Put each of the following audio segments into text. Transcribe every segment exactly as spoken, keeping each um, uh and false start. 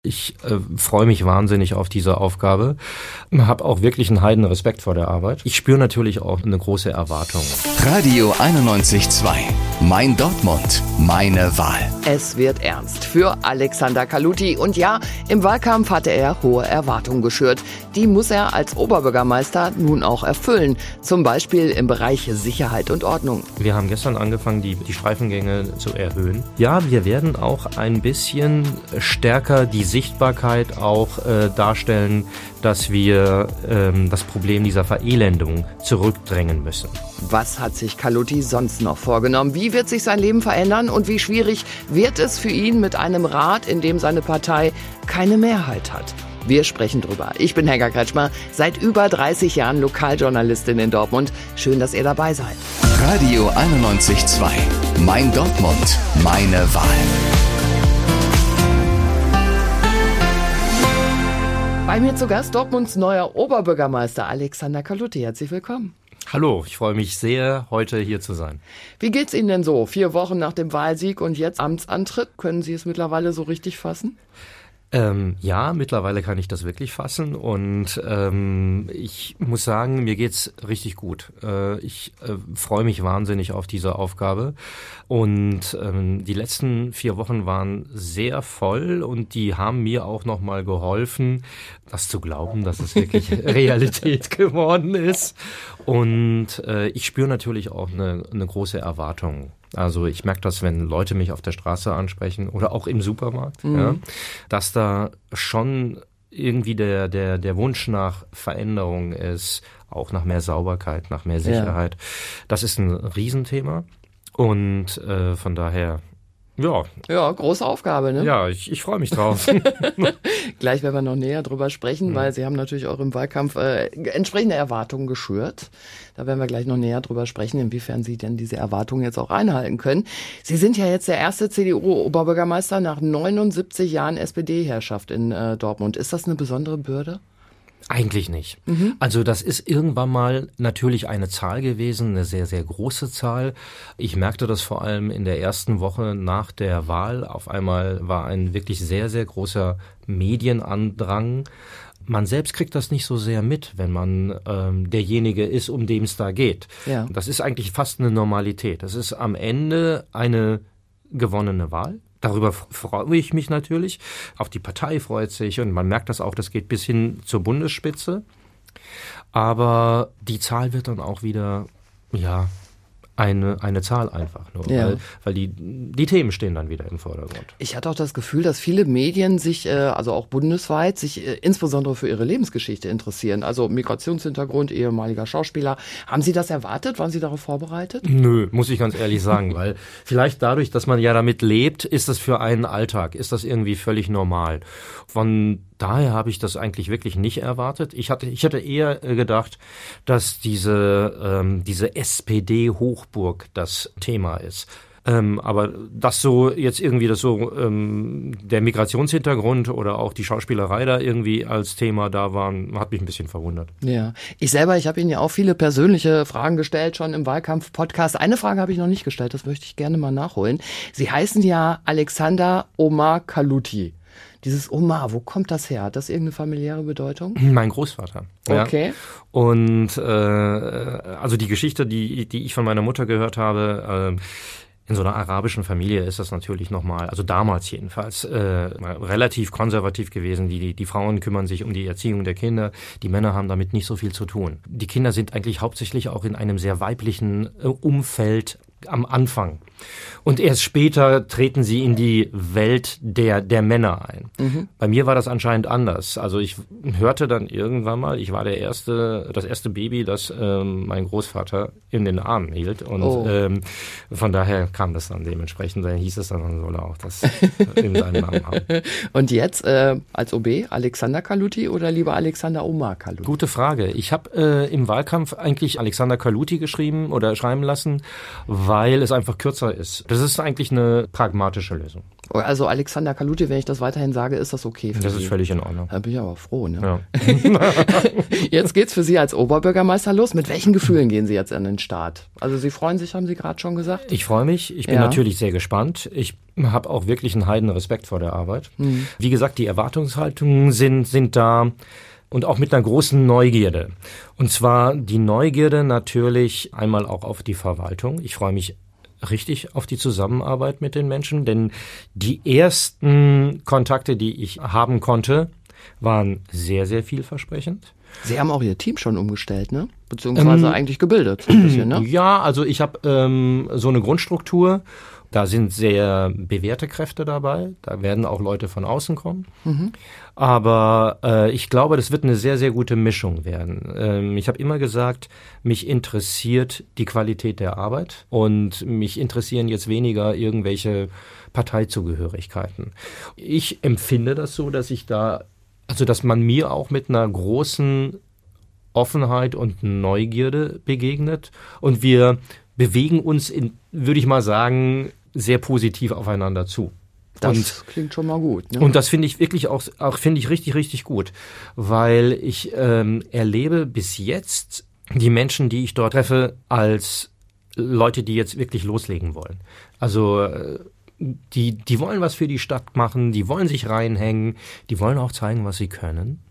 Ich äh, freue mich wahnsinnig auf diese Aufgabe, habe auch wirklich einen heiden Respekt vor der Arbeit. Ich spüre natürlich auch eine große Erwartung. Radio einundneunzig Komma zwei. Mein Dortmund, meine Wahl. Es wird ernst für Alexander Kaluti. Und ja, im Wahlkampf hatte er hohe Erwartungen geschürt. Die muss er als Oberbürgermeister nun auch erfüllen. Zum Beispiel im Bereich Sicherheit und Ordnung. Wir haben gestern angefangen, die, die Streifengänge zu erhöhen. Ja, wir werden auch ein bisschen stärker die Sichtbarkeit auch äh, darstellen, dass wir ähm, das Problem dieser Verelendung zurückdrängen müssen. Was hat sich Kaluti sonst noch vorgenommen? Wie wird sich sein Leben verändern und wie schwierig wird es für ihn mit einem Rat, in dem seine Partei keine Mehrheit hat? Wir sprechen drüber. Ich bin Helga Kretschmer, seit über dreißig Jahren Lokaljournalistin in Dortmund. Schön, dass ihr dabei seid. Radio einundneunzig Komma zwei. Mein Dortmund, meine Wahl. Bei mir zu Gast Dortmunds neuer Oberbürgermeister Alexander Kaluti. Herzlich willkommen. Hallo, ich freue mich sehr, heute hier zu sein. Wie geht's Ihnen denn so? Vier Wochen nach dem Wahlsieg und jetzt Amtsantritt. Können Sie es mittlerweile so richtig fassen? Ähm, ja, mittlerweile kann ich das wirklich fassen und ähm, ich muss sagen, mir geht's richtig gut. Äh, ich äh, freue mich wahnsinnig auf diese Aufgabe und ähm, die letzten vier Wochen waren sehr voll und die haben mir auch nochmal geholfen, das zu glauben, dass es wirklich Realität geworden ist. Und äh, ich spüre natürlich auch eine, eine große Erwartung. Also ich merke das, wenn Leute mich auf der Straße ansprechen oder auch im Supermarkt, mhm. ja, dass da schon irgendwie der, der, der Wunsch nach Veränderung ist, auch nach mehr Sauberkeit, nach mehr Sicherheit. Ja. Das ist ein Riesenthema und äh, von daher... Ja. Ja, große Aufgabe, ne? Ja, ich, ich freue mich drauf. Gleich werden wir noch näher drüber sprechen, mhm. weil Sie haben natürlich auch im Wahlkampf äh, entsprechende Erwartungen geschürt. Da werden wir gleich noch näher drüber sprechen, inwiefern Sie denn diese Erwartungen jetzt auch einhalten können. Sie sind ja jetzt der erste C D U-Oberbürgermeister nach neunundsiebzig Jahren S P D-Herrschaft in äh, Dortmund. Ist das eine besondere Bürde? Eigentlich nicht. Mhm. Also das ist irgendwann mal natürlich eine Zahl gewesen, eine sehr, sehr große Zahl. Ich merkte das vor allem in der ersten Woche nach der Wahl. Auf einmal war ein wirklich sehr, sehr großer Medienandrang. Man selbst kriegt das nicht so sehr mit, wenn man ähm, derjenige ist, um den es da geht. Ja. Das ist eigentlich fast eine Normalität. Das ist am Ende eine gewonnene Wahl. Darüber freue ich mich natürlich. Auch die Partei freut sich und man merkt das auch, das geht bis hin zur Bundesspitze. Aber die Zahl wird dann auch wieder, ja, eine, eine Zahl einfach nur, ja. weil, weil die, die Themen stehen dann wieder im Vordergrund. Ich hatte auch das Gefühl, dass viele Medien sich, äh, also auch bundesweit, sich äh, insbesondere für ihre Lebensgeschichte interessieren. Also Migrationshintergrund, ehemaliger Schauspieler. Haben Sie das erwartet? Waren Sie darauf vorbereitet? Nö, muss ich ganz ehrlich sagen, weil vielleicht dadurch, dass man ja damit lebt, ist das für einen Alltag, ist das irgendwie völlig normal. Von daher habe ich das eigentlich wirklich nicht erwartet. Ich hatte, ich hätte eher gedacht, dass diese, ähm, diese S P D-Hochburg das Thema ist. Ähm, aber dass so jetzt irgendwie das so ähm, der Migrationshintergrund oder auch die Schauspielerei da irgendwie als Thema da waren, hat mich ein bisschen verwundert. Ja, ich selber, ich habe Ihnen ja auch viele persönliche Fragen gestellt, schon im Wahlkampf-Podcast. Eine Frage habe ich noch nicht gestellt, das möchte ich gerne mal nachholen. Sie heißen ja Alexander Omar Kaluti. Dieses Omar, wo kommt das her? Hat das irgendeine familiäre Bedeutung? Mein Großvater. Okay. Ja. Und äh, also die Geschichte, die die ich von meiner Mutter gehört habe, äh, in so einer arabischen Familie ist das natürlich nochmal, also damals jedenfalls, äh, relativ konservativ gewesen. Die, die, die Frauen kümmern sich um die Erziehung der Kinder, die Männer haben damit nicht so viel zu tun. Die Kinder sind eigentlich hauptsächlich auch in einem sehr weiblichen äh, Umfeld am Anfang. Und erst später treten sie in die Welt der der Männer ein. Mhm. Bei mir war das anscheinend anders. Also ich hörte dann irgendwann mal, ich war der erste, das erste Baby, das ähm, mein Großvater in den Armen hielt. Und oh. ähm, von daher kam das dann dementsprechend. Dann hieß es dann, man soll auch das in seinem Namen haben. Und jetzt äh, als O B Alexander Kaluti oder lieber Alexander Omar Kaluti? Gute Frage. Ich habe äh, im Wahlkampf eigentlich Alexander Kaluti geschrieben oder schreiben lassen, weil es einfach kürzer besser ist. Das ist eigentlich eine pragmatische Lösung. Also Alexander Kaluti, wenn ich das weiterhin sage, ist das okay für Das Sie? ist völlig in Ordnung. Da bin ich aber froh, ne? Ja. Jetzt geht's für Sie als Oberbürgermeister los. Mit welchen Gefühlen gehen Sie jetzt an den Start? Also Sie freuen sich, haben Sie gerade schon gesagt? Ich freue mich. Ich bin Ja. natürlich sehr gespannt. Ich habe auch wirklich einen heiden Respekt vor der Arbeit. Mhm. Wie gesagt, die Erwartungshaltungen sind, sind da. Und auch mit einer großen Neugierde. Und zwar die Neugierde natürlich einmal auch auf die Verwaltung. Ich freue mich richtig auf die Zusammenarbeit mit den Menschen, denn die ersten Kontakte, die ich haben konnte, waren sehr, sehr vielversprechend. Sie haben auch Ihr Team schon umgestellt, ne? Beziehungsweise Ähm, eigentlich gebildet, so ein bisschen, ne? Ja, also ich habe ähm, so eine Grundstruktur. Da sind sehr bewährte Kräfte dabei. Da werden auch Leute von außen kommen. Mhm. Aber äh, ich glaube, das wird eine sehr, sehr gute Mischung werden. Ähm, ich habe immer gesagt, mich interessiert die Qualität der Arbeit und mich interessieren jetzt weniger irgendwelche Parteizugehörigkeiten. Ich empfinde das so, dass ich da, also dass man mir auch mit einer großen Offenheit und Neugierde begegnet und wir bewegen uns in, würde ich mal sagen, sehr positiv aufeinander zu. Das und, klingt schon mal gut. Ne? Und das finde ich wirklich auch, auch finde ich richtig, richtig gut, weil ich ähm, erlebe bis jetzt die Menschen, die ich dort treffe, als Leute, die jetzt wirklich loslegen wollen. Also äh, die, die wollen was für die Stadt machen, die wollen sich reinhängen, die wollen auch zeigen, was sie können.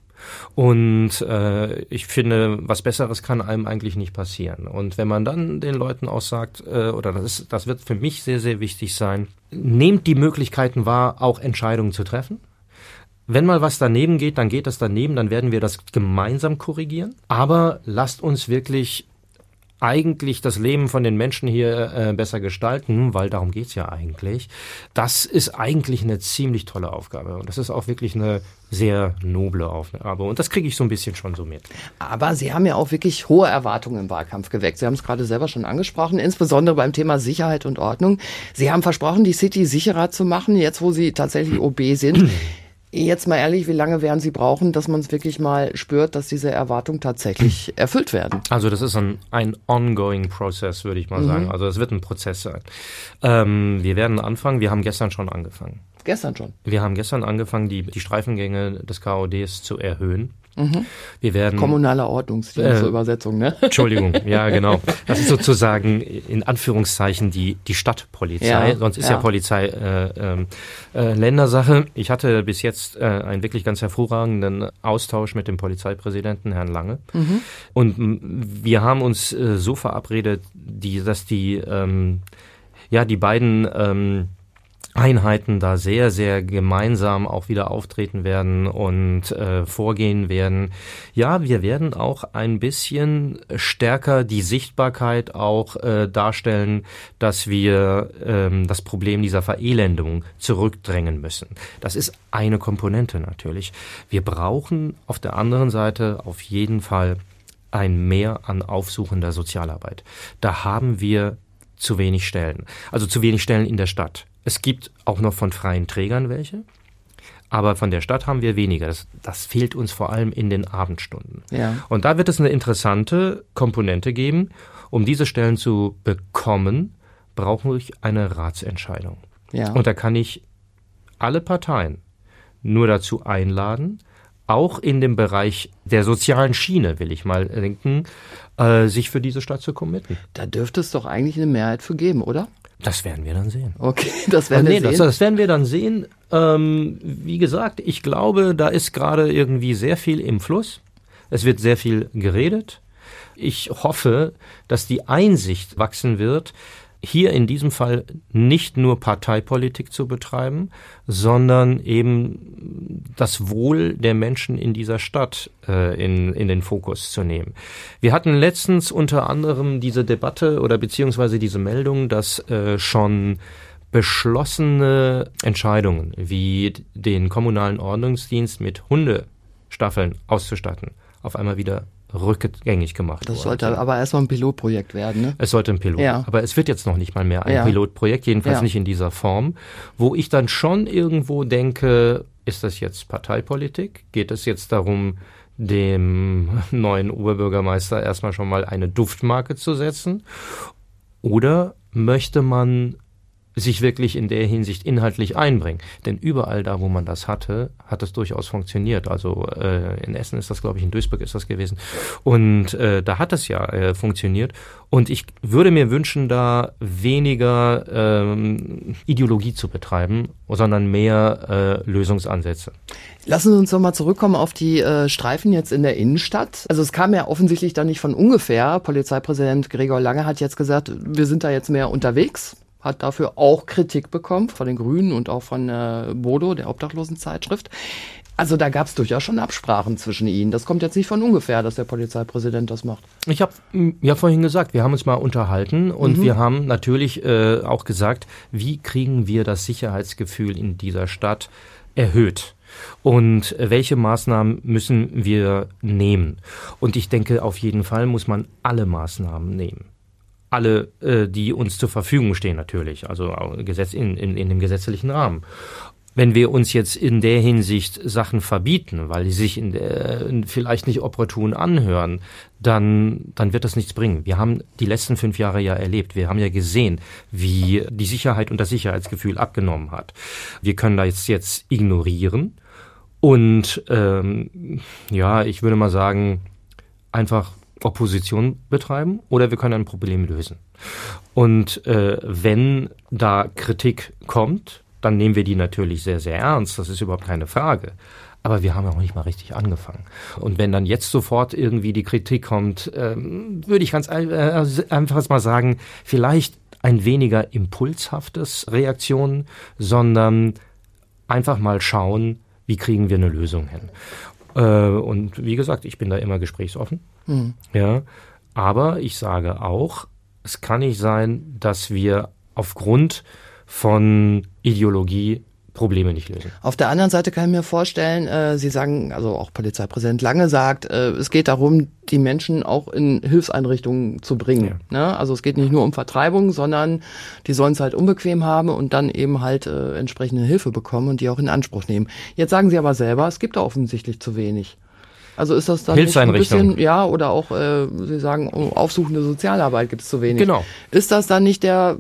Und äh, ich finde, was Besseres kann einem eigentlich nicht passieren. Und wenn man dann den Leuten auch sagt, äh, oder das ist, das wird für mich sehr, sehr wichtig sein, nehmt die Möglichkeiten wahr, auch Entscheidungen zu treffen. Wenn mal was daneben geht, dann geht das daneben, dann werden wir das gemeinsam korrigieren. Aber lasst uns wirklich eigentlich das Leben von den Menschen hier äh, besser gestalten, weil darum geht's ja eigentlich. Das ist eigentlich eine ziemlich tolle Aufgabe und das ist auch wirklich eine sehr noble Aufgabe und das kriege ich so ein bisschen schon so mit. Aber Sie haben ja auch wirklich hohe Erwartungen im Wahlkampf geweckt. Sie haben es gerade selber schon angesprochen, insbesondere beim Thema Sicherheit und Ordnung. Sie haben versprochen, die City sicherer zu machen, jetzt wo Sie tatsächlich O B sind. Jetzt mal ehrlich, wie lange werden Sie brauchen, dass man es wirklich mal spürt, dass diese Erwartungen tatsächlich erfüllt werden? Also das ist ein, ein ongoing Process, würde ich mal mhm. sagen. Also es wird ein Prozess sein. Ähm, wir werden anfangen, wir haben gestern schon angefangen. Gestern schon? Wir haben gestern angefangen, die, die Streifengänge des K O Ds zu erhöhen. Mhm. Wir werden Kommunaler Ordnungsdienst, äh, zur Übersetzung, ne? Entschuldigung, ja genau. Das ist sozusagen in Anführungszeichen die die Stadtpolizei. Ja, Sonst ist ja, ja Polizei äh, äh, Ländersache. Ich hatte bis jetzt äh, einen wirklich ganz hervorragenden Austausch mit dem Polizeipräsidenten Herrn Lange. Mhm. Und wir haben uns äh, so verabredet, die, dass die ähm, ja die beiden ähm, Einheiten da sehr, sehr gemeinsam auch wieder auftreten werden und äh, vorgehen werden. Ja, wir werden auch ein bisschen stärker die Sichtbarkeit auch äh, darstellen, dass wir ähm, das Problem dieser Verelendung zurückdrängen müssen. Das ist eine Komponente natürlich. Wir brauchen auf der anderen Seite auf jeden Fall ein Mehr an aufsuchender Sozialarbeit. Da haben wir zu wenig Stellen, also zu wenig Stellen in der Stadt. Es gibt auch noch von freien Trägern welche, aber von der Stadt haben wir weniger. Das, das fehlt uns vor allem in den Abendstunden. Ja. Und da wird es eine interessante Komponente geben. Um diese Stellen zu bekommen, brauchen wir eine Ratsentscheidung. Ja. Und da kann ich alle Parteien nur dazu einladen, auch in dem Bereich der sozialen Schiene, will ich mal denken, äh, sich für diese Stadt zu committen. Da dürfte es doch eigentlich eine Mehrheit für geben, oder? Das werden wir dann sehen. Okay, das werden nee, wir sehen. Das, das werden wir dann sehen. Ähm, wie gesagt, ich glaube, da ist gerade irgendwie sehr viel im Fluss. Es wird sehr viel geredet. Ich hoffe, dass die Einsicht wachsen wird, hier in diesem Fall nicht nur Parteipolitik zu betreiben, sondern eben das Wohl der Menschen in dieser Stadt äh, in, in den Fokus zu nehmen. Wir hatten letztens unter anderem diese Debatte oder beziehungsweise diese Meldung, dass äh, schon beschlossene Entscheidungen wie den kommunalen Ordnungsdienst mit Hundestaffeln auszustatten auf einmal wieder rückgängig gemacht Das worden. sollte aber erstmal ein Pilotprojekt werden, ne? Es sollte ein Pilot. Ja. Aber es wird jetzt noch nicht mal mehr ein Ja. Pilotprojekt, jedenfalls Ja. nicht in dieser Form, wo ich dann schon irgendwo denke, ist das jetzt Parteipolitik? Geht es jetzt darum, dem neuen Oberbürgermeister erstmal schon mal eine Duftmarke zu setzen? Oder möchte man sich wirklich in der Hinsicht inhaltlich einbringen. Denn überall da, wo man das hatte, hat es durchaus funktioniert. Also äh, in Essen ist das, glaube ich, in Duisburg ist das gewesen. Und äh, da hat es ja äh, funktioniert. Und ich würde mir wünschen, da weniger ähm, Ideologie zu betreiben, sondern mehr äh, Lösungsansätze. Lassen Sie uns noch mal zurückkommen auf die äh, Streifen jetzt in der Innenstadt. Also es kam ja offensichtlich dann nicht von ungefähr. Polizeipräsident Gregor Lange hat jetzt gesagt, wir sind da jetzt mehr unterwegs. Hat dafür auch Kritik bekommen von den Grünen und auch von äh, Bodo, der Obdachlosenzeitschrift. Also da gab es durchaus schon Absprachen zwischen ihnen. Das kommt jetzt nicht von ungefähr, dass der Polizeipräsident das macht. Ich habe ja vorhin gesagt, wir haben uns mal unterhalten und mhm. wir haben natürlich äh, auch gesagt, wie kriegen wir das Sicherheitsgefühl in dieser Stadt erhöht? Und welche Maßnahmen müssen wir nehmen? Und ich denke, auf jeden Fall muss man alle Maßnahmen nehmen. Alle, äh, die uns zur Verfügung stehen natürlich, also Gesetz in, in, in dem gesetzlichen Rahmen. Wenn wir uns jetzt in der Hinsicht Sachen verbieten, weil die sich in der, vielleicht nicht opportun anhören, dann, dann wird das nichts bringen. Wir haben die letzten fünf Jahre ja erlebt. Wir haben ja gesehen, wie die Sicherheit und das Sicherheitsgefühl abgenommen hat. Wir können da jetzt, jetzt ignorieren und ähm, ja, ich würde mal sagen, einfach Opposition betreiben oder wir können ein Problem lösen. Und äh, wenn da Kritik kommt, dann nehmen wir die natürlich sehr, sehr ernst. Das ist überhaupt keine Frage. Aber wir haben ja auch nicht mal richtig angefangen. Und wenn dann jetzt sofort irgendwie die Kritik kommt, ähm, würde ich ganz äh, einfach mal sagen, vielleicht ein weniger impulshaftes Reaktion, sondern einfach mal schauen, wie kriegen wir eine Lösung hin. Äh, und wie gesagt, ich bin da immer gesprächsoffen. Mhm. Ja, aber ich sage auch, es kann nicht sein, dass wir aufgrund von Ideologie Probleme nicht lösen. Auf der anderen Seite kann ich mir vorstellen, äh, Sie sagen, also auch Polizeipräsident Lange sagt, äh, es geht darum, die Menschen auch in Hilfseinrichtungen zu bringen. Ja. Ne? Also es geht nicht nur um Vertreibung, sondern die sollen es halt unbequem haben und dann eben halt äh, entsprechende Hilfe bekommen und die auch in Anspruch nehmen. Jetzt sagen Sie aber selber, es gibt da offensichtlich zu wenig. Also ist das dann nicht ein bisschen, ja, oder auch, äh, Sie sagen, aufsuchende Sozialarbeit gibt es zu wenig. Genau. Ist das dann nicht der,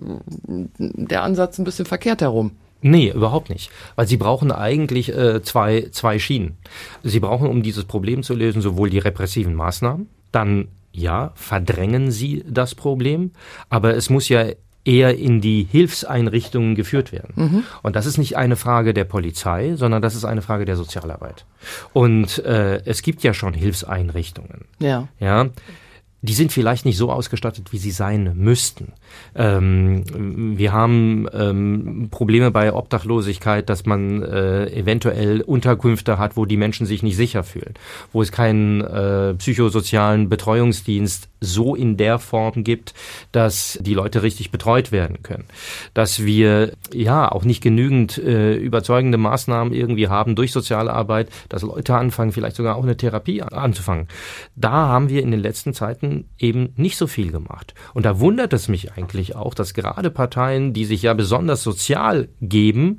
der Ansatz ein bisschen verkehrt herum? Nee, überhaupt nicht. Weil Sie brauchen eigentlich äh, zwei, zwei Schienen. Sie brauchen, um dieses Problem zu lösen, sowohl die repressiven Maßnahmen, dann, ja, verdrängen Sie das Problem, aber es muss ja eher in die Hilfseinrichtungen geführt werden. Mhm. Und das ist nicht eine Frage der Polizei, sondern das ist eine Frage der Sozialarbeit. Und äh, es gibt ja schon Hilfseinrichtungen. Ja. Ja. Die sind vielleicht nicht so ausgestattet, wie sie sein müssten. Ähm, wir haben ähm, Probleme bei Obdachlosigkeit, dass man äh, eventuell Unterkünfte hat, wo die Menschen sich nicht sicher fühlen, wo es keinen äh, psychosozialen Betreuungsdienst so in der Form gibt, dass die Leute richtig betreut werden können. Dass wir ja auch nicht genügend äh, überzeugende Maßnahmen irgendwie haben durch soziale Arbeit, dass Leute anfangen, vielleicht sogar auch eine Therapie anzufangen. Da haben wir in den letzten Zeiten eben nicht so viel gemacht. Und da wundert es mich eigentlich auch, dass gerade Parteien, die sich ja besonders sozial geben,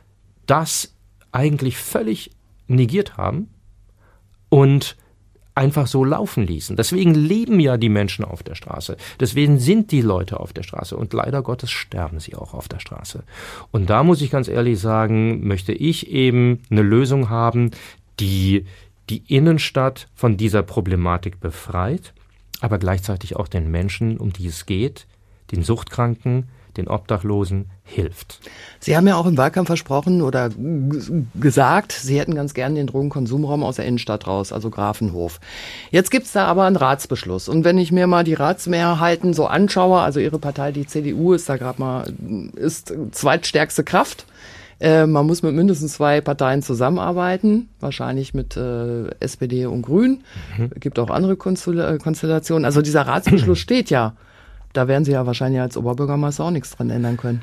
das eigentlich völlig negiert haben und einfach so laufen ließen. Deswegen leben ja die Menschen auf der Straße. Deswegen sind die Leute auf der Straße. Und leider Gottes sterben sie auch auf der Straße. Und da muss ich ganz ehrlich sagen, möchte ich eben eine Lösung haben, die die Innenstadt von dieser Problematik befreit, aber gleichzeitig auch den Menschen, um die es geht, den Suchtkranken, den Obdachlosen, hilft. Sie haben ja auch im Wahlkampf versprochen oder g- gesagt, Sie hätten ganz gern den Drogenkonsumraum aus der Innenstadt raus, also Grafenhof. Jetzt gibt's da aber einen Ratsbeschluss. Und wenn ich mir mal die Ratsmehrheiten so anschaue, also Ihre Partei, die C D U, ist da gerade mal, ist zweitstärkste Kraft. Äh, man muss mit mindestens zwei Parteien zusammenarbeiten, wahrscheinlich mit äh, S P D und Grünen. Mhm. Gibt auch andere Konstella- Konstellationen. Also dieser Ratsbeschluss steht ja. Da werden Sie ja wahrscheinlich als Oberbürgermeister auch nichts dran ändern können.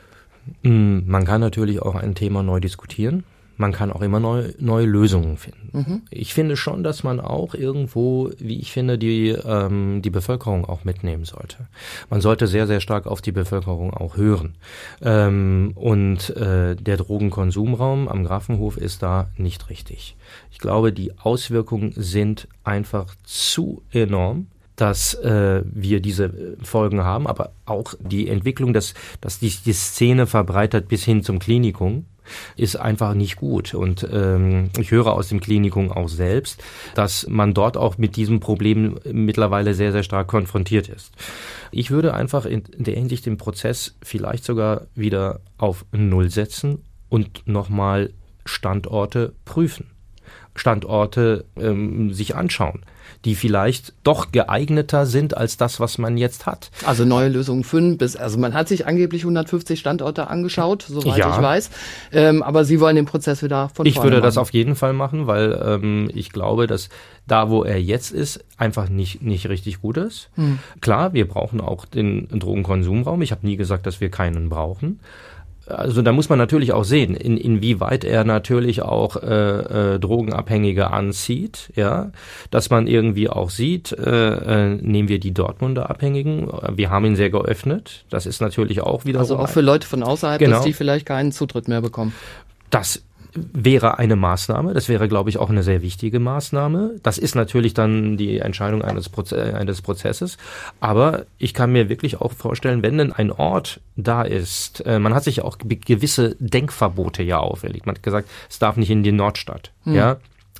Man kann natürlich auch ein Thema neu diskutieren. Man kann auch immer neu, neue Lösungen finden. Mhm. Ich finde schon, dass man auch irgendwo, wie ich finde, die, ähm, die Bevölkerung auch mitnehmen sollte. Man sollte sehr, sehr stark auf die Bevölkerung auch hören. Ähm, und äh, der Drogenkonsumraum am Grafenhof ist da nicht richtig. Ich glaube, die Auswirkungen sind einfach zu enorm. dass äh, wir diese Folgen haben, aber auch die Entwicklung, dass, dass die, die Szene verbreitert bis hin zum Klinikum, ist einfach nicht gut. Und ähm, ich höre aus dem Klinikum auch selbst, dass man dort auch mit diesem Problem mittlerweile sehr, sehr stark konfrontiert ist. Ich würde einfach in der Hinsicht den Prozess vielleicht sogar wieder auf Null setzen und nochmal Standorte prüfen. Standorte ähm, sich anschauen, die vielleicht doch geeigneter sind als das, was man jetzt hat. Also neue Lösungen fünf bis, also man hat sich angeblich hundertfünfzig Standorte angeschaut, soweit ja. ich weiß. Ähm, aber Sie wollen den Prozess wieder von Ich vorne würde machen. das auf jeden Fall machen, weil ähm, ich glaube, dass da, wo er jetzt ist, einfach nicht nicht richtig gut ist. Hm. Klar, wir brauchen auch den Drogenkonsumraum. Ich habe nie gesagt, dass wir keinen brauchen. Also da muss man natürlich auch sehen, in, inwieweit er natürlich auch äh, äh, Drogenabhängige anzieht, ja, dass man irgendwie auch sieht, äh, äh, nehmen wir die Dortmunder Abhängigen, wir haben ihn sehr geöffnet, das ist natürlich auch wieder also auch für Leute von außerhalb, genau. dass die vielleicht keinen Zutritt mehr bekommen. Das wäre eine Maßnahme, das wäre, glaube ich, auch eine sehr wichtige Maßnahme. Das ist natürlich dann die Entscheidung eines, Proze- eines Prozesses, aber ich kann mir wirklich auch vorstellen, wenn denn ein Ort da ist, äh, man hat sich auch gewisse Denkverbote ja auferlegt. Man hat gesagt, es darf nicht in die Nordstadt, hm. ja.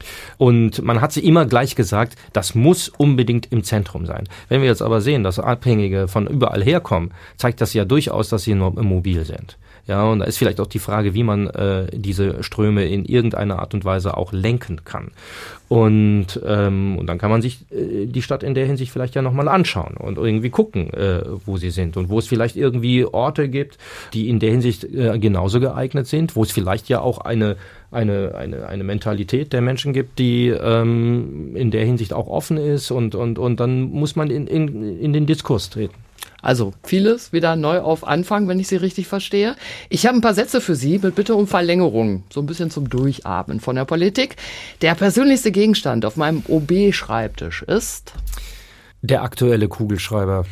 Und man hat sich immer gleich gesagt, das muss unbedingt im Zentrum sein. Wenn wir jetzt aber sehen, dass Abhängige von überall herkommen, zeigt das ja durchaus, dass sie nur mobil sind. Ja, und da ist vielleicht auch die Frage, wie man äh, diese Ströme in irgendeiner Art und Weise auch lenken kann. Und, ähm, und dann kann man sich äh, die Stadt in der Hinsicht vielleicht ja nochmal anschauen und irgendwie gucken, äh, wo sie sind und wo es vielleicht irgendwie Orte gibt, die in der Hinsicht äh, genauso geeignet sind, wo es vielleicht ja auch eine eine eine eine Mentalität der Menschen gibt, die ähm, in der Hinsicht auch offen ist und und und dann muss man in in in den Diskurs treten. Also vieles wieder neu auf Anfang, wenn ich Sie richtig verstehe. Ich habe ein paar Sätze für Sie mit Bitte um Verlängerung, so ein bisschen zum Durchatmen von der Politik. Der persönlichste Gegenstand auf meinem O B-Schreibtisch ist? Der aktuelle Kugelschreiber.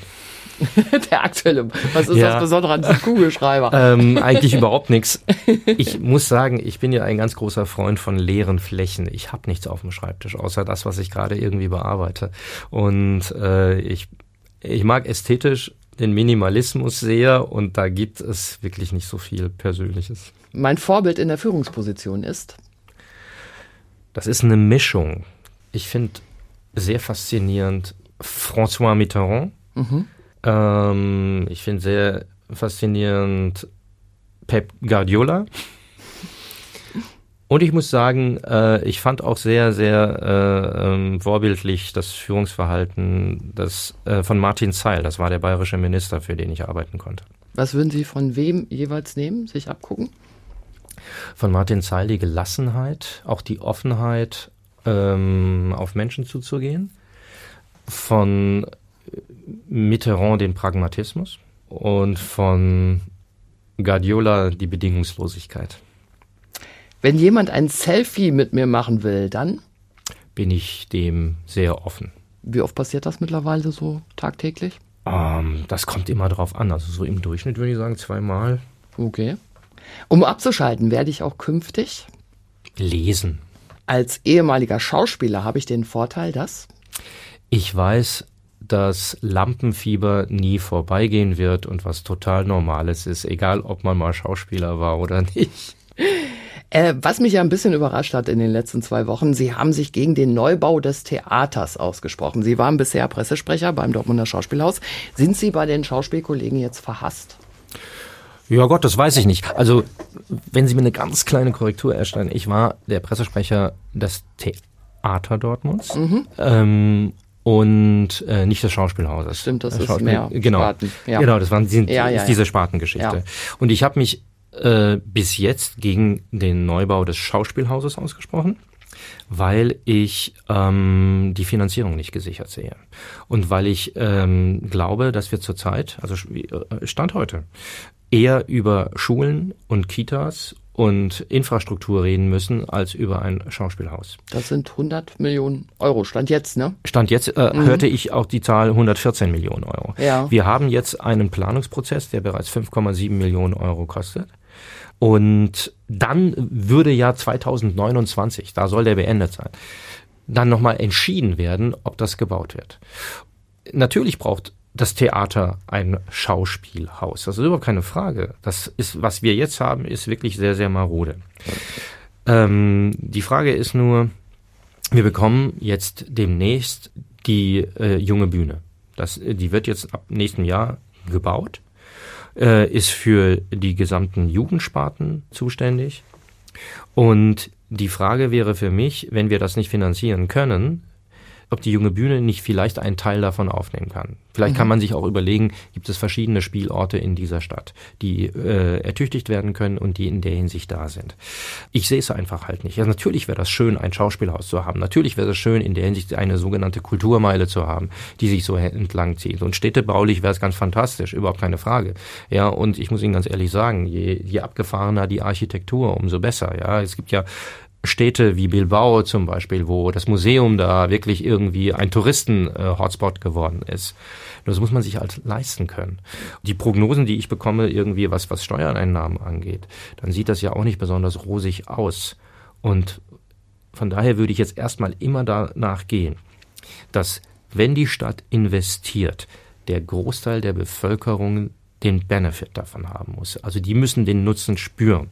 Der aktuelle, was ist ja. das Besondere an diesem Kugelschreiber? Ähm, eigentlich überhaupt nichts. Ich muss sagen, ich bin ja ein ganz großer Freund von leeren Flächen. Ich habe nichts auf dem Schreibtisch, außer das, was ich gerade irgendwie bearbeite. Und äh, ich, ich mag ästhetisch den Minimalismus sehr und da gibt es wirklich nicht so viel Persönliches. Mein Vorbild in der Führungsposition ist? Das ist eine Mischung. Ich finde sehr faszinierend François Mitterrand. Mhm. Ähm, ich finde sehr faszinierend Pep Guardiola. Und ich muss sagen, äh, ich fand auch sehr, sehr äh, ähm, vorbildlich das Führungsverhalten das, äh, von Martin Zeil. Das war der bayerische Minister, für den ich arbeiten konnte. Was würden Sie von wem jeweils nehmen, sich abgucken? Von Martin Zeil die Gelassenheit, auch die Offenheit, ähm, auf Menschen zuzugehen. Von Mitterrand den Pragmatismus und von Guardiola die Bedingungslosigkeit. Wenn jemand ein Selfie mit mir machen will, dann? Bin ich dem sehr offen. Wie oft passiert das mittlerweile so tagtäglich? Ähm, das kommt immer drauf an. Also so im Durchschnitt würde ich sagen zweimal. Okay. Um abzuschalten, werde ich auch künftig? Lesen. Als ehemaliger Schauspieler habe ich den Vorteil, dass? Ich weiß, dass Lampenfieber nie vorbeigehen wird und was total Normales ist, egal ob man mal Schauspieler war oder nicht. Äh, was mich ja ein bisschen überrascht hat in den letzten zwei Wochen, Sie haben sich gegen den Neubau des Theaters ausgesprochen. Sie waren bisher Pressesprecher beim Dortmunder Schauspielhaus. Sind Sie bei den Schauspielkollegen jetzt verhasst? Ja Gott, das weiß ich nicht. Also, wenn Sie mir eine ganz kleine Korrektur erstellen, ich war der Pressesprecher des Theater Dortmunds. Mhm. Ähm, Und äh, nicht des Schauspielhauses. Stimmt, das äh, ist Schauspiel, mehr genau, Sparten. Ja. Genau, das waren die, ja, ja, ist diese ja. Spartengeschichte. Ja. Und ich habe mich äh, bis jetzt gegen den Neubau des Schauspielhauses ausgesprochen, weil ich ähm, die Finanzierung nicht gesichert sehe. Und weil ich ähm, glaube, dass wir zurzeit, also Stand heute, eher über Schulen und Kitas und Infrastruktur reden müssen, als über ein Schauspielhaus. Das sind hundert Millionen Euro, Stand jetzt, ne? Stand jetzt äh, mhm. hörte ich auch die Zahl hundertvierzehn Millionen Euro. Ja. Wir haben jetzt einen Planungsprozess, der bereits fünf Komma sieben Millionen Euro kostet. Und dann würde ja zweitausendneunundzwanzig, da soll der beendet sein, dann nochmal entschieden werden, ob das gebaut wird. natürlich braucht das Theater ein Schauspielhaus. Das ist überhaupt keine Frage. Das ist, was wir jetzt haben, ist wirklich sehr, sehr marode. Ähm, die Frage ist nur, wir bekommen jetzt demnächst die äh, junge Bühne. Das, die wird jetzt ab nächstem Jahr gebaut, äh, ist für die gesamten Jugendsparten zuständig. Und die Frage wäre für mich, wenn wir das nicht finanzieren können, ob die junge Bühne nicht vielleicht einen Teil davon aufnehmen kann. Vielleicht mhm. kann man sich auch überlegen, gibt es verschiedene Spielorte in dieser Stadt, die äh, ertüchtigt werden können und die in der Hinsicht da sind. Ich sehe es einfach halt nicht. Ja, natürlich wäre das schön, ein Schauspielhaus zu haben. Natürlich wäre es schön, in der Hinsicht eine sogenannte Kulturmeile zu haben, die sich so entlang zieht. Und städtebaulich wäre es ganz fantastisch, überhaupt keine Frage. Ja, und ich muss Ihnen ganz ehrlich sagen, je, je abgefahrener die Architektur, umso besser. Ja, es gibt ja Städte wie Bilbao zum Beispiel, wo das Museum da wirklich irgendwie ein Touristen-Hotspot geworden ist. Das muss man sich halt leisten können. Die Prognosen, die ich bekomme, irgendwie was, was Steuereinnahmen angeht, dann sieht das ja auch nicht besonders rosig aus. Und von daher würde ich jetzt erstmal immer danach gehen, dass, wenn die Stadt investiert, der Großteil der Bevölkerung den Benefit davon haben muss. Also die müssen den Nutzen spüren.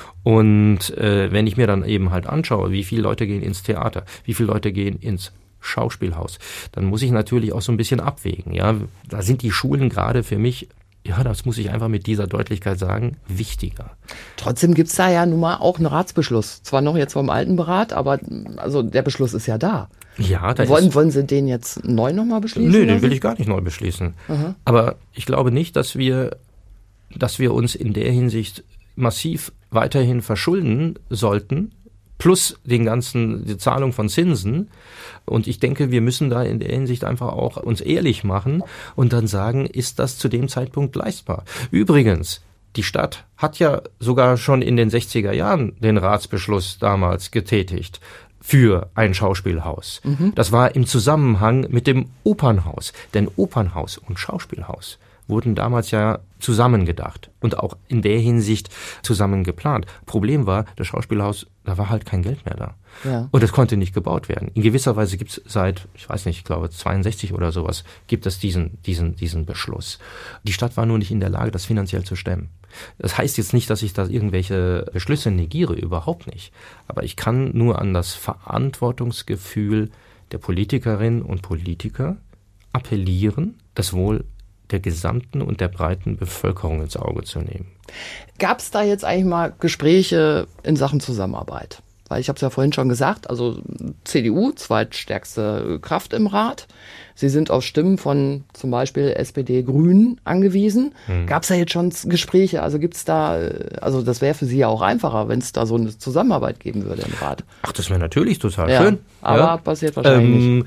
Und äh, wenn ich mir dann eben halt anschaue, wie viele Leute gehen ins Theater, wie viele Leute gehen ins Schauspielhaus, dann muss ich natürlich auch so ein bisschen abwägen. Ja, da sind die Schulen gerade für mich, ja, das muss ich einfach mit dieser Deutlichkeit sagen, wichtiger. Trotzdem gibt's da ja nun mal auch einen Ratsbeschluss. Zwar noch jetzt vom alten Berat, aber also der Beschluss ist ja da. Ja, da wollen, ist, wollen Sie den jetzt neu nochmal beschließen? Nö, den will ich gar nicht neu beschließen. Aha. Aber ich glaube nicht, dass wir, dass wir uns in der Hinsicht massiv weiterhin verschulden sollten, plus den ganzen, die Zahlung von Zinsen. Und ich denke, wir müssen da in der Hinsicht einfach auch uns ehrlich machen und dann sagen, ist das zu dem Zeitpunkt leistbar? Übrigens, die Stadt hat ja sogar schon in den sechziger Jahren den Ratsbeschluss damals getätigt für ein Schauspielhaus. Mhm. Das war im Zusammenhang mit dem Opernhaus. Denn Opernhaus und Schauspielhaus wurden damals ja zusammengedacht und auch in der Hinsicht zusammen geplant. Problem war, das Schauspielhaus, da war halt kein Geld mehr da. Ja. Und es konnte nicht gebaut werden. In gewisser Weise gibt es seit, ich weiß nicht, ich glaube zweiundsechzig oder sowas, gibt es diesen, diesen, diesen Beschluss. Die Stadt war nur nicht in der Lage, das finanziell zu stemmen. Das heißt jetzt nicht, dass ich da irgendwelche Beschlüsse negiere, überhaupt nicht. Aber ich kann nur an das Verantwortungsgefühl der Politikerinnen und Politiker appellieren, das Wohl der gesamten und der breiten Bevölkerung ins Auge zu nehmen. Gab es da jetzt eigentlich mal Gespräche in Sachen Zusammenarbeit? Weil ich habe es ja vorhin schon gesagt, also C D U, zweitstärkste Kraft im Rat. Sie sind auf Stimmen von zum Beispiel S P D, Grünen angewiesen. Hm. Gab es da jetzt schon Gespräche? Also gibt's da, also das wäre für Sie ja auch einfacher, wenn es da so eine Zusammenarbeit geben würde im Rat. Ach, das wäre natürlich total ja, schön. Aber ja. passiert wahrscheinlich ähm, nicht.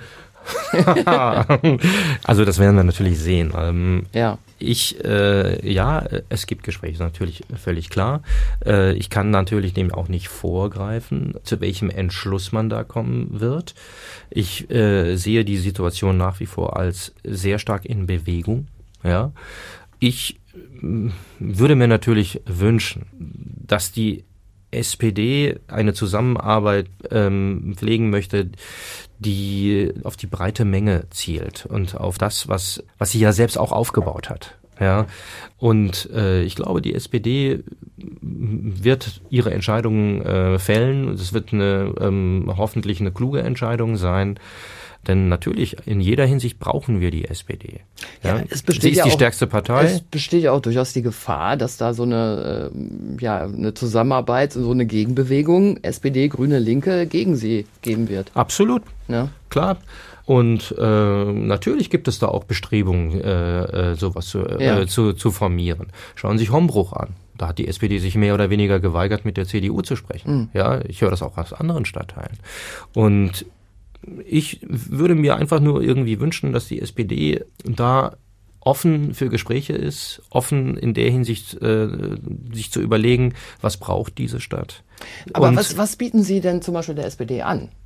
Also das werden wir natürlich sehen. Ähm, ja. Ich, äh, ja, es gibt Gespräche, natürlich völlig klar. Äh, ich kann natürlich dem auch nicht vorgreifen, zu welchem Entschluss man da kommen wird. Ich äh, sehe die Situation nach wie vor als sehr stark in Bewegung. Ja, ich äh, würde mir natürlich wünschen, dass die S P D eine Zusammenarbeit ähm, pflegen möchte, die auf die breite Menge zielt und auf das, was was sie ja selbst auch aufgebaut hat. Ja, und äh, ich glaube, die S P D wird ihre Entscheidungen äh, fällen. Es wird eine ähm, hoffentlich eine kluge Entscheidung sein. Denn natürlich, in jeder Hinsicht brauchen wir die S P D. Ja, ja, es besteht Sie ist ja die auch, stärkste Partei. Es besteht ja auch durchaus die Gefahr, dass da so eine, äh, ja, eine Zusammenarbeit, so eine Gegenbewegung, S P D, Grüne, Linke, gegen sie geben wird. Absolut, ja. Klar. Und äh, natürlich gibt es da auch Bestrebungen, äh, äh, sowas zu, ja. äh, zu, zu formieren. Schauen Sie sich Hombruch an. Da hat die S P D sich mehr oder weniger geweigert, mit der C D U zu sprechen. Mhm. Ja, ich höre das auch aus anderen Stadtteilen. Und ich würde mir einfach nur irgendwie wünschen, dass die S P D da offen für Gespräche ist, offen in der Hinsicht, äh, sich zu überlegen, was braucht diese Stadt. Aber Und was, was bieten Sie denn zum Beispiel der S P D an?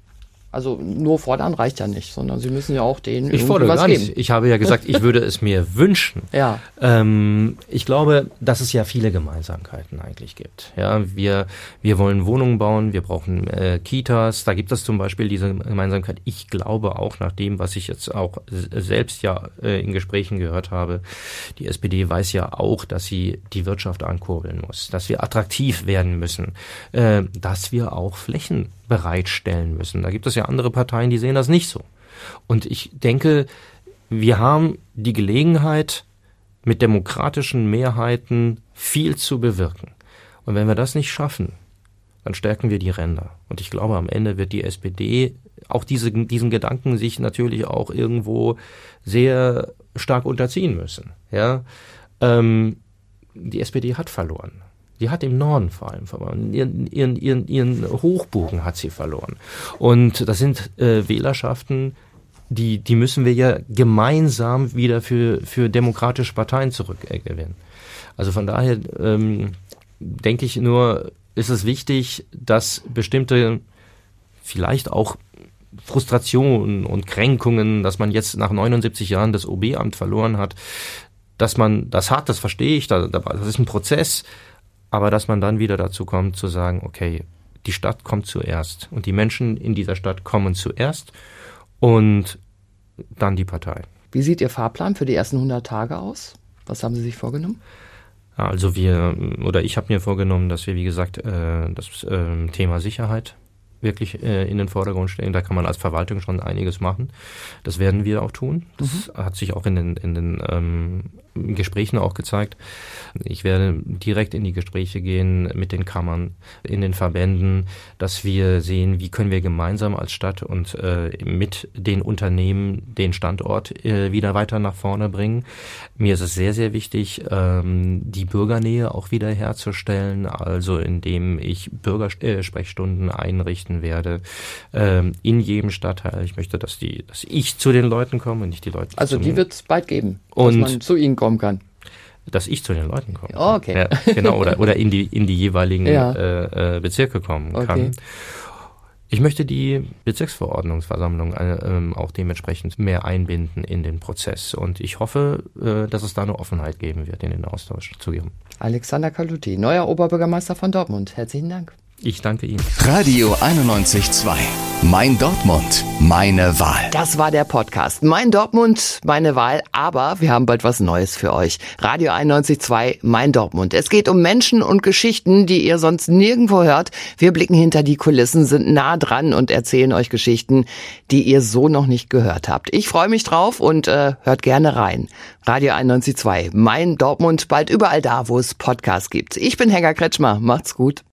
Also nur fordern reicht ja nicht, sondern Sie müssen ja auch denen ich irgendwie was gar geben. Nicht. Ich habe ja gesagt, ich würde es mir wünschen. Ja. Ähm, ich glaube, dass es ja viele Gemeinsamkeiten eigentlich gibt. Ja, wir, wir wollen Wohnungen bauen, wir brauchen äh, Kitas, da gibt es zum Beispiel diese Gemeinsamkeit. Ich glaube auch, nach dem, was ich jetzt auch selbst ja äh, in Gesprächen gehört habe, die S P D weiß ja auch, dass sie die Wirtschaft ankurbeln muss, dass wir attraktiv werden müssen, äh, dass wir auch Flächen bereitstellen müssen. Da gibt es ja andere Parteien, die sehen das nicht so. Und ich denke, wir haben die Gelegenheit, mit demokratischen Mehrheiten viel zu bewirken. Und wenn wir das nicht schaffen, dann stärken wir die Ränder. Und ich glaube, am Ende wird die S P D auch diese, diesen Gedanken sich natürlich auch irgendwo sehr stark unterziehen müssen. Ja, ähm, die S P D hat verloren. Die hat im Norden vor allem verloren. Ihren, ihren, ihren, ihren Hochburgen hat sie verloren. Und das sind äh, Wählerschaften, die, die müssen wir ja gemeinsam wieder für, für demokratische Parteien zurückgewinnen. Also von daher ähm, denke ich nur, ist es wichtig, dass bestimmte vielleicht auch Frustrationen und Kränkungen, dass man jetzt nach neunundsiebzig Jahren das O B-Amt verloren hat, dass man das hat, das verstehe ich, das ist ein Prozess, aber dass man dann wieder dazu kommt zu sagen, okay, die Stadt kommt zuerst und die Menschen in dieser Stadt kommen zuerst und dann die Partei. Wie sieht Ihr Fahrplan für die ersten hundert Tage aus? Was haben Sie sich vorgenommen? Ja, also wir, oder ich habe mir vorgenommen, dass wir, wie gesagt, äh, das äh, Thema Sicherheit wirklich äh, in den Vordergrund stellen. Da kann man als Verwaltung schon einiges machen. Das werden wir auch tun. Das mhm. hat sich auch in den, in den ähm, Gesprächen auch gezeigt. Ich werde direkt in die Gespräche gehen mit den Kammern, in den Verbänden, dass wir sehen, wie können wir gemeinsam als Stadt und äh, mit den Unternehmen den Standort äh, wieder weiter nach vorne bringen. Mir ist es sehr, sehr wichtig, ähm, die Bürgernähe auch wieder herzustellen, also indem ich Bürgersprechstunden einrichten werde ähm, in jedem Stadtteil. Ich möchte, dass die, dass ich zu den Leuten komme und nicht die Leute Also zu die mir. wird es bald geben, und dass man zu Ihnen kommen kann. Dass ich zu den Leuten komme. Oh, okay. Ja, genau, oder, oder in die, in die jeweiligen ja. äh, Bezirke kommen kann. Okay. Ich möchte die Bezirksverordnungsversammlung äh, auch dementsprechend mehr einbinden in den Prozess. Und ich hoffe, äh, dass es da eine Offenheit geben wird, in den Austausch zu geben. Alexander Kaluty, neuer Oberbürgermeister von Dortmund. Herzlichen Dank. Ich danke Ihnen. Radio einundneunzig Komma zwei. Mein Dortmund, meine Wahl. Das war der Podcast. Mein Dortmund, meine Wahl. Aber wir haben bald was Neues für euch. Radio einundneunzig Komma zwei, Mein Dortmund. Es geht um Menschen und Geschichten, die ihr sonst nirgendwo hört. Wir blicken hinter die Kulissen, sind nah dran und erzählen euch Geschichten, die ihr so noch nicht gehört habt. Ich freue mich drauf und äh, hört gerne rein. Radio einundneunzig Komma zwei, Mein Dortmund, bald überall da, wo es Podcasts gibt. Ich bin Helga Kretschmer. Macht's gut.